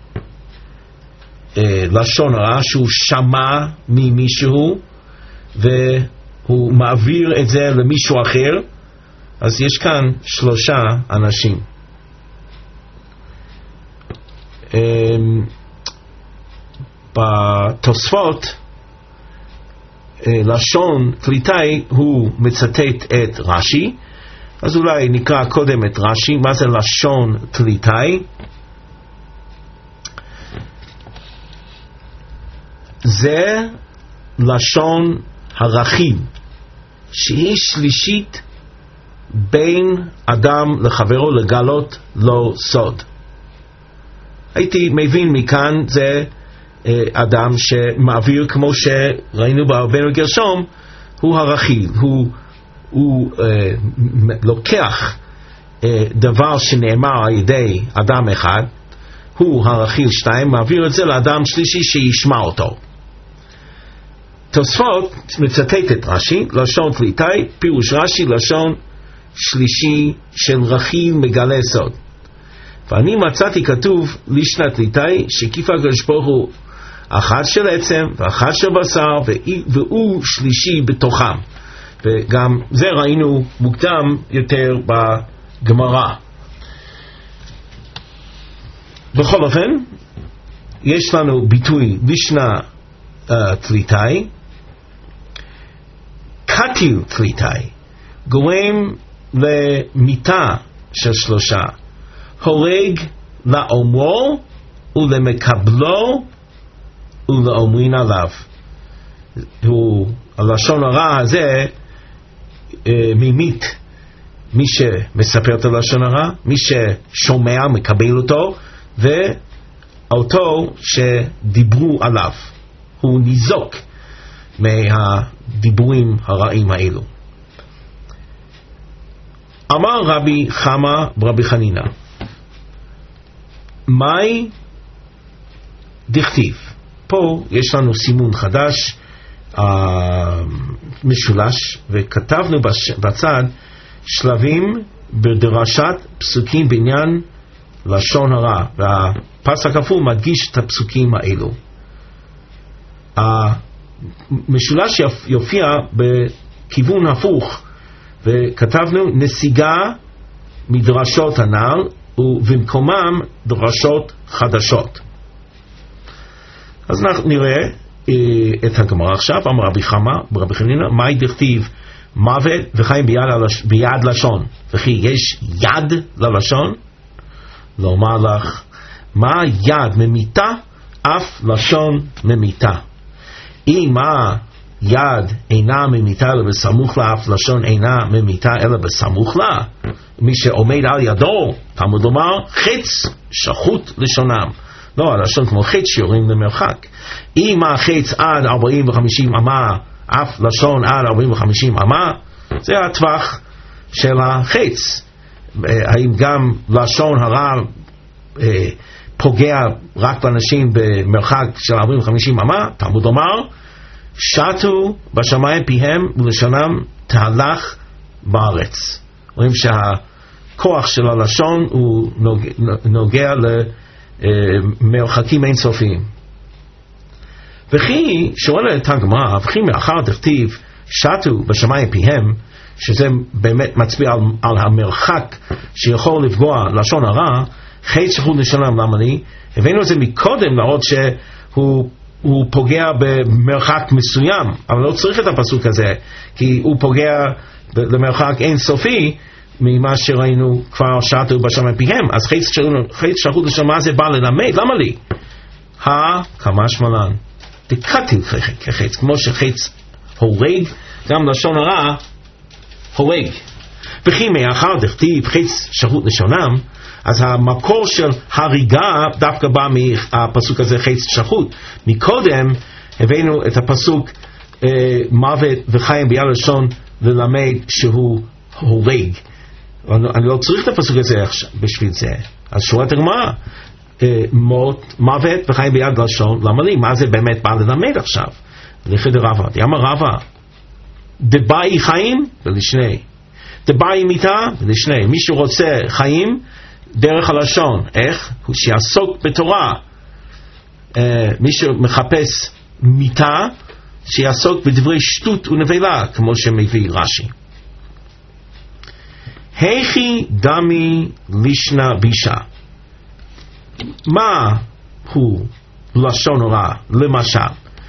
לשון הרע שהוא שמע ממישהו והוא מעביר את זה למישהו אחר, אז יש כאן 3 אנשים. בתוספות לשון תליטאי הוא מצטט את רש"י, אז אולי נקרא קודם את רש"י. מה זה לשון תליטאי? זה לשון הרכיב שהיא שלישית בין אדם לחברו לגלות לו סוד. הייתי מבין מכאן זה אדם שמעביר, כמו שראינו ברבנו גרשום, הוא הרכיב, הוא לוקח דבר שנאמר על ידי אדם אחד, הוא הרכיב 2, מעביר את זה לאדם שלישי שישמע אותו. תוספות מצטט את רש"י, לשון תליטאי, פירוש רש"י לשון שלישי של רכיב מגלה סוד. ואני מצאתי כתוב לשנת תליטאי שקיף הקדוש ברוך הוא אחד של עצם ואחד של בשר והוא שלישי בתוכם, וגם זה ראינו מוקדם יותר בגמרא. בכל אופן יש לנו ביטוי לשנה תליטאי, קטיל תליטאי, גורם למיתה של 3, הורג לאומרו ולמקבלו ולאומרין עליו. הלשון הרע הזה ממית מי שמספר את הלשון הרע, מי ששומע מקבל אותו, ואותו שדיברו עליו הוא ניזוק מהדיבורים הרעים האלו. אמר רבי חמא ברבי חנינא, מאי דכתיב. פה יש לנו סימון חדש, משולש, וכתבנו בצד שלבים בדרשת פסוקים בעניין לשון הרע, והפסק כפול מדגיש את הפסוקים האלו. המשולש יופיע בכיוון הפוך, וכתבנו נסיגה מדרשות הנ"ל ובמקומם דרשות חדשות. אז אנחנו נראה את הגמרא עכשיו. אמר רבי חמא ברבי חנינא, מאי דכתיב מוות וחיים ביד לשון, וכי יש יד ללשון? לומר לך, מה יד ממיתה? אף לשון ממיתה. אם היד אינה ממיתה אלא בסמוך לה, אף לשון אינה ממיתה אלא בסמוך לה. מי שעומד על ידו, תלמוד לומר, חץ שחוט לשונם. לא, הלשון כמו חץ שיורים למרחק. אם החץ עד 40 ו-50 אמה, אף לשון עד 40 ו-50 אמה, זה הטווח של החץ. האם גם לשון הרע פוגע רק באנשים במרחק של 40-50 אמה? תלמוד לומר, שטו בשמיים פיהם ולשונם תהלך בארץ. רואים שהכוח של הלשון הוא נוגע למרחקים אינסופיים. וכי שואלת הגמרא, וכי מאחר דכתיב שטו בשמיים פיהם, שזה באמת מצביע על המרחק שיכול לפגוע לשון הרע, חטא שחוט לשונם, למה לי? הבאנו את זה מקודם להראות שהוא פוגע במרחק מסוים, אבל לא צריך את הפסוק הזה, כי הוא פוגע למרחק אינסופי ממה שראינו כבר שטו בשמיים פיהם. אז חטא שחוט לשונם זה בא ללמד, למה לי? כמשמע לן דקתיל כחטא, כמו שחטא הורג, גם לשון הרע הורג. וכי מאחר דכתיב חטא שחוט לשונם, אז המקור של הריגה דווקא בא מהפסוק הזה חטא שחוט. מקודם הבאנו את הפסוק מוות וחיים ביד לשון ללמד שהוא הורג. אני לא צריך את הפסוק הזה בשביל זה. אז שואלת הגמרא, מוות וחיים ביד לשון, למה לי? מה זה באמת בא ללמד עכשיו? לכי דרבא, דאמר רבא, דבאי חיים ולשני, דבאי מיתה ולשני. מי שרוצה חיים דרך הלשון, איך? הוא שיעסוק בתורה. מי שמחפש מיתה, שיעסוק בדברי שטות ונבלה, כמו שמביא רש"י. היכי דמי לישנא בישא, מה הוא לשון הרע? למשל,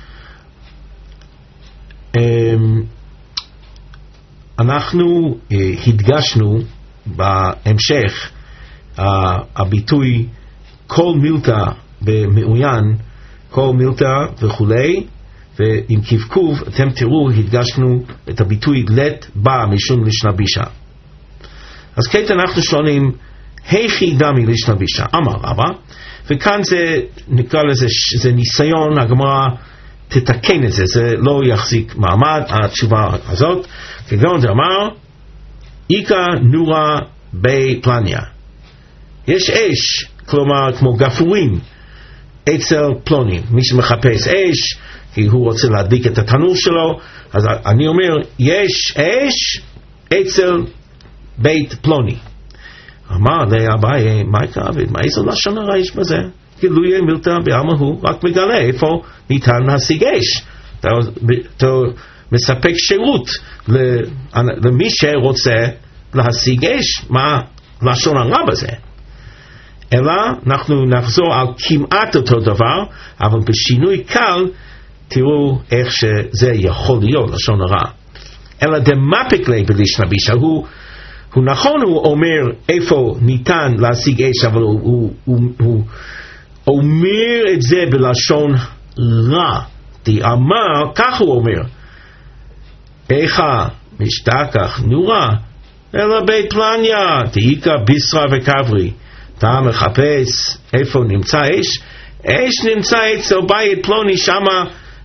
אנחנו הדגשנו בהמשך הביטוי כל מילתא במעוין, כל מילתא וכולי, ועם כבכוב אתם תראו הדגשנו את הביטוי לת בא משום לישנא בישא. אז כעת אנחנו שואלים, היכי דמי לישנא בישא? אמר רבא, וכאן זה נקרא לזה, זה ניסיון, הגמרא תתקן את זה, זה לא יחזיק מעמד התשובה הזאת. כגון דאמר איקא נורא בי פלניה, יש אש, כלומר כמו גפרורים אצל פלוני. מי שמחפש אש כי הוא רוצה להדליק את התנור שלו, אז אני אומר יש אש אצל בית פלוני. אמר לי אביי, מה יקרב? מה איזו לשון הרע יש בזה? גילוי מילתא בעלמא הוא רק מגלה איפה ניתן להשיג אש. אתה מספק שירות למי שרוצה להשיג אש. מה לשון הרע בזה? אלא אנחנו נחזור על כמעט אותו דבר, אבל בשינוי קל תראו איך שזה יכול להיות לשון הרע. אלא דמפיק לי בלישנא בישא, הוא נכון, הוא אומר איפה ניתן להשיג אש, אבל הוא אומר את זה בלשון רע. אמר, כך הוא אומר, איכה משתכח נורא אלא בית פלניה, תאיקה ביסרא וקברי. אתה מחפש איפה נמצא אש? אש נמצא אצל בית פלוני, שמה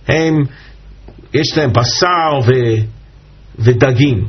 יש להם בשר ודגים.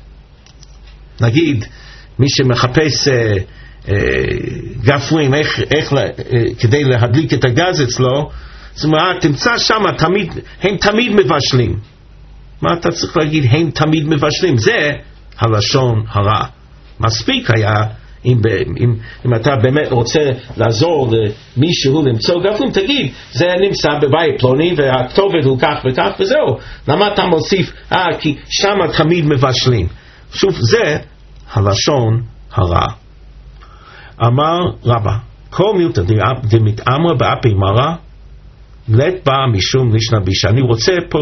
נגיד מי שמחפש גפרורים כדי להדליק את הגז אצלו, זאת אומרת תמצא שם הם תמיד מבשלים. מה אתה צריך להגיד הם תמיד מבשלים? זה הלשון הרע. מספיק היה אם אתה באמת רוצה לעזור למישהו למצוא גפרורים, תגיד זה נמצא בבית פלוני והכתובת הוא כך וכך וזהו. למה אתה מוסיף כי שם תמיד מבשלים? שוב, זה הלשון הרע. אמר רבא, כל מילתא דמתעמרא באפי מרא לית בא משום לישנא בישא. אני רוצה פה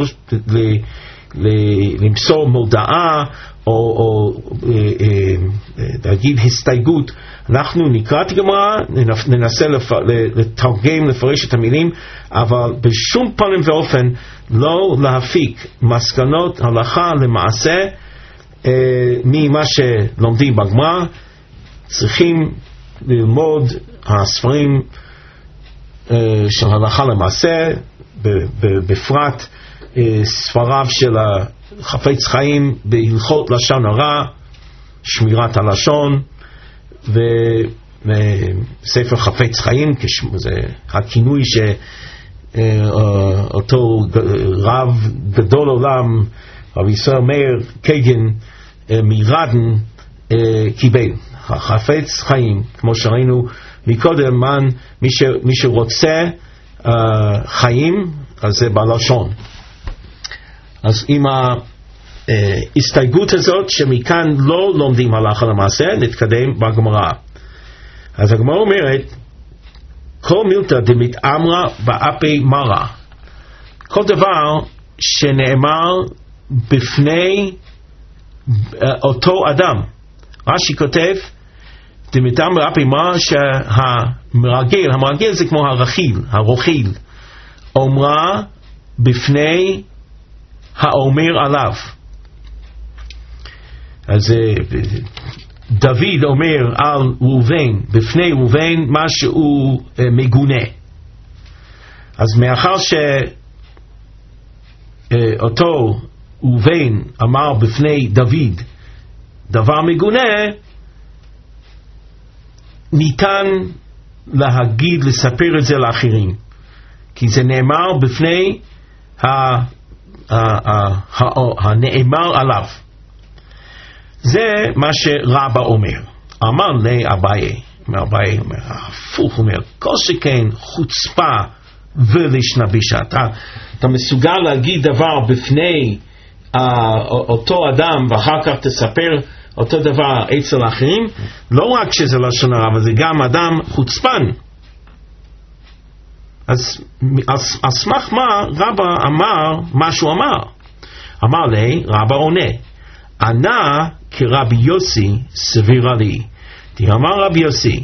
למסור מודעה או להגיד הסתייגות. אנחנו נקרא את הגמרא, ננסה לתרגם, לפרש את המילים, אבל בשום פנים ואופן לא להפיק מסקנות הלכה למעשה ממה שלומדים בגמרא. צריכים ללמוד הספרים של הלכה למעשה, בפרט ספריו של החפץ חיים בהלכות לשון הרע, שמירת הלשון, וספר חפץ חיים, זה הכינוי שאותו רב גדול עולם, רב ישראל מאיר קייגן מרדן, קיבל. חפץ חיים, כמו שראינו מקודם, מי שרוצה חיים, אז זה בלשון. אז עם ההסתייגות הזאת שמכאן לא לומדים הלכה למעשה, נתקדם בגמרא. אז הגמרא אומרת, כל מילתא דמתאמרא באפי מרא, כל דבר שנאמר בפני אותו אדם. רש"י כותב, דמתאמרא באפי מרא, המרגל זה כמו הרוחיל, אומרה בפני האומר עליו. אז דוד אומר על ראובן, בפני ראובן, משהו מגונה. אז מאחר שאותו ראובן אמר בפני דוד דבר מגונה, ניתן להגיד, לספר את זה לאחרים, כי זה נאמר בפני הנאמר עליו. זה מה שרבא אומר. אמר לי אביי, אביי אומר, הפוך, אומר, כל שכן חוצפה ולשנה בישה. אתה מסוגל להגיד דבר בפני אותו אדם, ואחר כך תספר אותו דבר אצל האחרים, לא רק שזה לשון הרע, אבל זה גם אדם חוצפן. אז סמך מה רבא אמר מה שהוא אמר? אמר לי, רבא עונה, ענה כרבי יוסי סבירה לי. אמר רבי יוסי,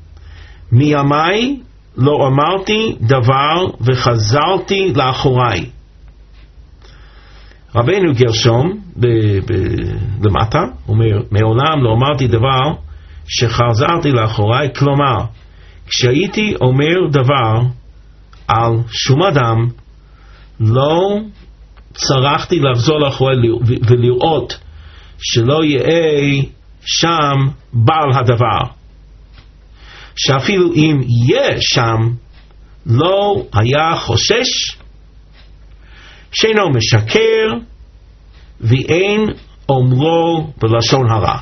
מימי לא אמרתי דבר וחזרתי לאחוריי. רבנו גרשום למטה אומר, מעולם לא אמרתי דבר שחזרתי לאחוריי, כלומר כשהייתי אומר דבר על שום אדם, לא צרכתי לחזור לאחורי ולראות שלא יהיה שם בעל הדבר, שאפילו אם יהיה שם לא היה חושש, שאינו משקר ואין אומרו בלשון הרע.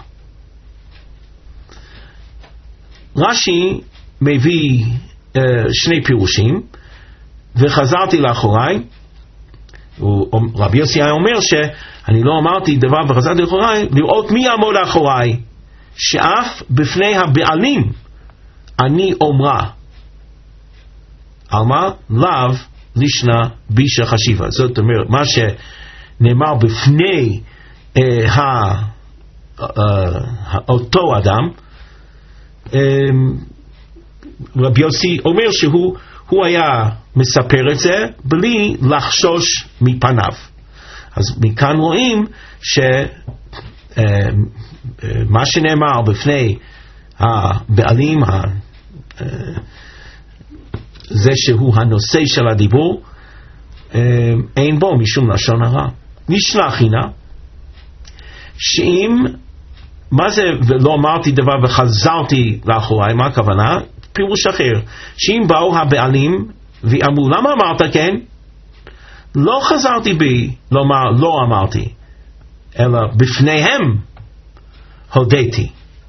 רש"י מביא שני פירושים, וחזרתי לאחוריי. רבי יוסי אומר שאני לא אמרתי דבר וחזרתי לאחוריי, לראות מי יעמוד לאחוריי, שאף בפני הבעלים אני אומרה. על מה? לאו לישנה בישה חשיבה. זאת אומרת, מה שנאמר בפני אותו אדם, רבי יוסי אומר שהוא היה מספר את זה בלי לחשוש מפניו. אז מכאן רואים שמה שנאמר בפני הבעלים, זה שהוא הנושא של הדיבור, אין בו משום לשון הרע. נשלח הנה, שאם, מה זה ולא אמרתי דבר וחזרתי לאחוריי, מה הכוונה? פירוש אחר, שאם באו הבעלים ואמרו, למה אמרת כן? לא חזרתי בי, לא אמרתי, אלא בפניהם הודיתי.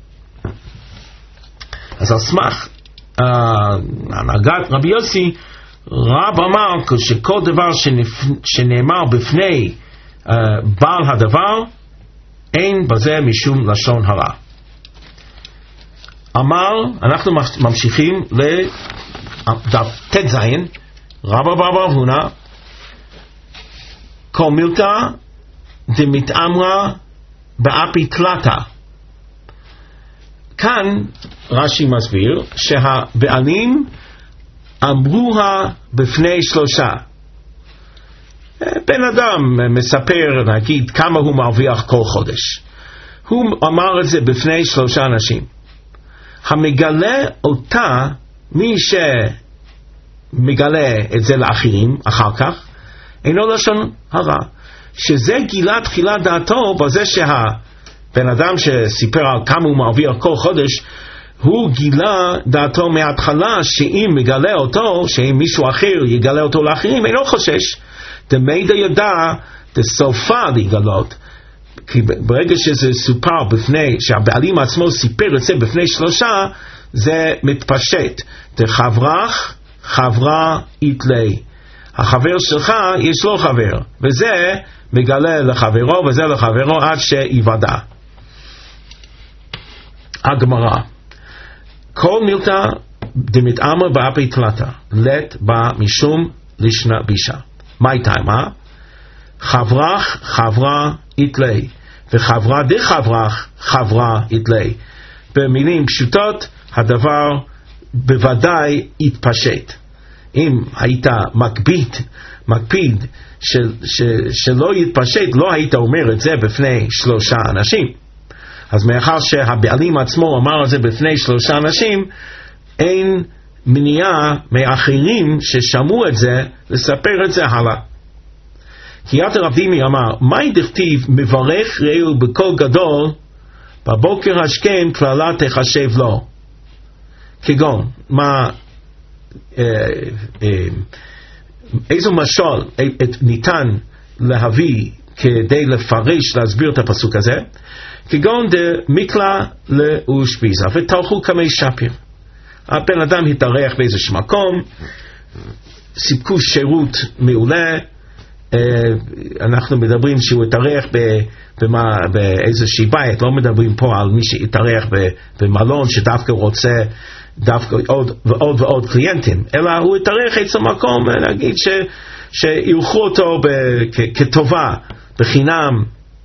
אז על סמך הנהגת רבי יוסי, רב אמר שכל דבר שנאמר בפני בעל הדבר, אין בזה משום לשון הרע. אמר, אנחנו ממשיכים לדף ט' זין, רבא בר הונא, כל מילתא דמתאמרא באפי תלתא. כאן רש"י מסביר שהבעלים אמרוה בפני שלושה. בן אדם מספר, נגיד, כמה הוא מרוויח כל חודש. הוא אמר את זה בפני שלושה אנשים. המגלה אותה, מי שמגלה את זה לאחרים אחר כך, אינו לשון הרע. שזה גילה תחילת דעתו בזה שהבן אדם שסיפר על כמה הוא מרוויח כל חודש, הוא גילה דעתו מההתחלה שאם מגלה אותו, שאם מישהו אחר יגלה אותו לאחרים, אינו חושש. דמידע ידע דסופה לגלות, כי ברגע שזה סופר בפני, שהבעלים עצמו סיפר את זה בפני שלושה, זה מתפשט. דחברך חברה יתלי, החבר שלך יש לו חבר, וזה מגלה לחברו וזה לחברו עד שיוודע. הגמרא, כל מילתא דמתאמר באפי תלתא, לת בא משום לשנה בישה. מה איתה? מה? חברך חברה יתלי, וחברה דחברך חברה יתלי. במילים פשוטות, הדבר בוודאי יתפשט. אם היית מקפיד שלא יתפשט, לא היית אומר את זה בפני שלושה אנשים. אז מאחר שהבעלים עצמו אמר את זה בפני שלושה אנשים, אין מניעה מאחרים ששמעו את זה לספר את זה הלאה. כי יתר רב דימי אמר, מה דכתיב מברך רעהו בקול גדול, בבוקר השכם קללה תחשב לו. כגון, איזו משל ניתן להביא כדי לפרש, להסביר את הפסוק הזה? כגון דמקלע לאושפיזה ותלכו כמי שפיר. הבן אדם התארח באיזשהו מקום, סיפקו שירות מעולה, אנחנו מדברים שהוא התארח באיזושהי בית, לא מדברים פה על מי שהתארח במלון שדווקא רוצה דווקא עוד ועוד קליינטים, אלא הוא התארח אצל מקום, נגיד שילכו אותו כטובה, בחינם,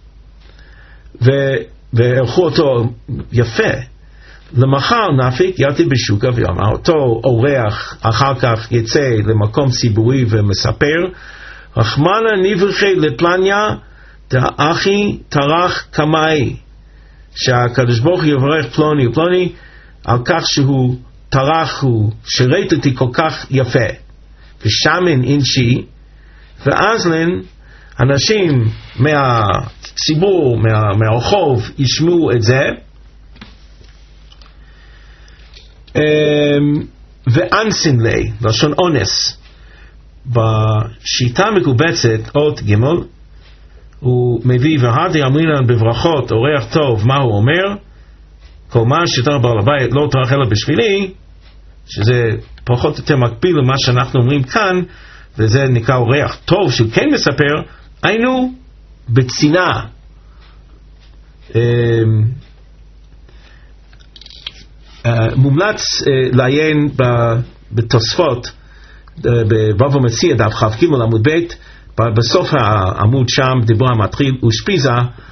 והלכו אותו יפה. למחר נפיק יתי בשוקה ואמר, אותו אורח אחר כך יצא למקום ציבורי ומספר, רחמנה נברכי לפלניה דאחי תרח קמאי, שהקדוש ברוך יברך פלוני ופלוני על כך שהוא טרח, הוא שירת אותי כל כך יפה, ושמן אינשי, ואז אנשים מהציבור, מהרחוב ישמעו את זה, ואנסין לי, לשון אונס. בשיטה מקובצת, אות ג' הוא מביא והדי אמרינן בברכות, אורח טוב, מה הוא אומר? כל מה שטרח בעל הבית לא טרח אלא בשבילי, שזה פחות או יותר מקביל למה שאנחנו אומרים כאן, וזה נקרא אורח טוב שהוא כן מספר, היינו בצנעה. מומלץ לעיין בתוספות בבבא מציעא דף כ"ג עמוד ב', בסוף העמוד שם דיבור המתחיל אושפיזה,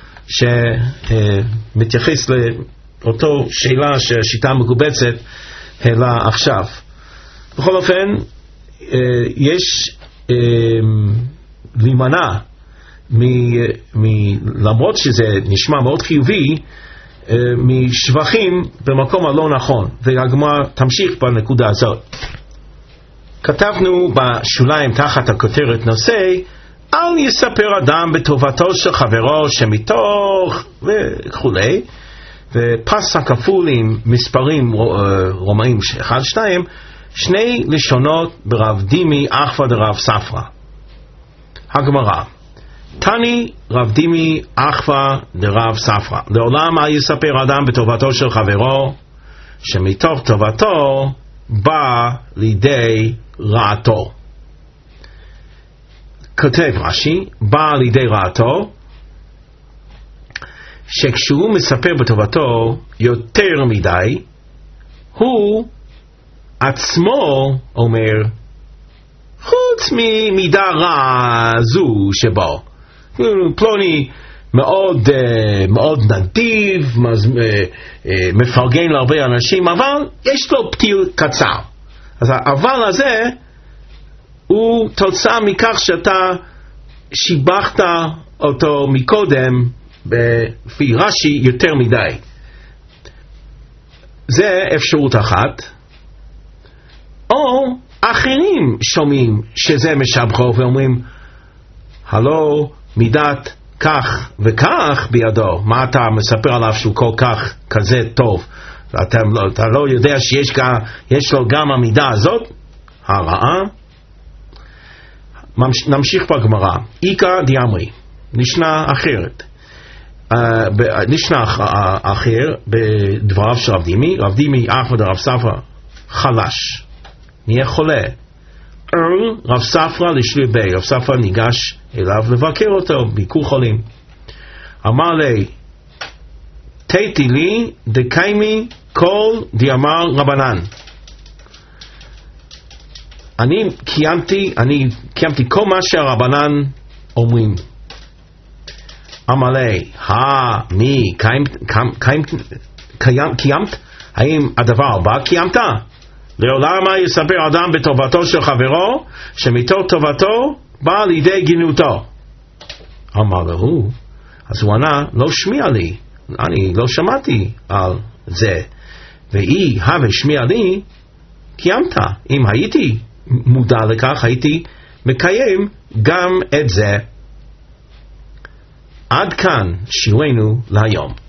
שמתייחס לאותו שאלה שהשיטה המקובצת העלה עכשיו. בכל אופן, יש להימנע למרות שזה נשמע מאוד חיובי, משבחים במקום הלא נכון, והגמרא תמשיך בנקודה הזאת. כתבנו בשוליים תחת הכותרת נושא, אל יספר אדם בטובתו של חברו שמתוך וכולי, ופס הכפול עם מספרים רומאים 1-2, שני לשונות ברב דימי אחווה דרב ספרא. הגמרא, תני רב דימי אחווה דרב ספרא, לעולם אל יספר אדם בטובתו של חברו שמתוך טובתו בא לידי רעתו. כותב רש"י, בא לידי רעתו, שכשהוא מספר בטובתו יותר מדי, הוא עצמו אומר, חוץ ממידה רע זו שבו, פלוני מאוד נדיב, מפרגן להרבה אנשים, אבל יש לו פתיל קצר. אז האבל הזה הוא תוצאה מכך שאתה שיבחת אותו מקודם בפי רש"י יותר מדי. זה אפשרות אחת. או אחרים שומעים שזה משבחו ואומרים, הלא מידת כך וכך בידו, מה אתה מספר עליו שהוא כל כך כזה טוב? אתה לא יודע שיש לו גם המידה הזאת, הרעה. נמשיך בגמרא. איקא דיאמרי, משנה אחרת. משנה אחר בדבריו של רב דימי. רב דימי אחמד רב ספרא חלש, נהיה חולה. רב ספרא לשלי בי, רב ספרא ניגש אליו לבקר אותו, ביקור חולים. אמר לי, תיתי לי דקיימי כל דיאמר רבנן. אני קיימתי כל מה שהרבנן אומרים. אמר לי, מי קיימת? האם הדבר הבא קיימת? לעולם יספר אדם בטובתו של חברו, שמתוך טובתו בא לידי גינותו. אמר לו, אז הוא ענה, לא שמיע לי, אני לא שמעתי על זה, ואי הווה שמיע לי, קיימת. אם הייתי מודע לכך, הייתי מקיים גם את זה. עד כאן שיעורנו להיום.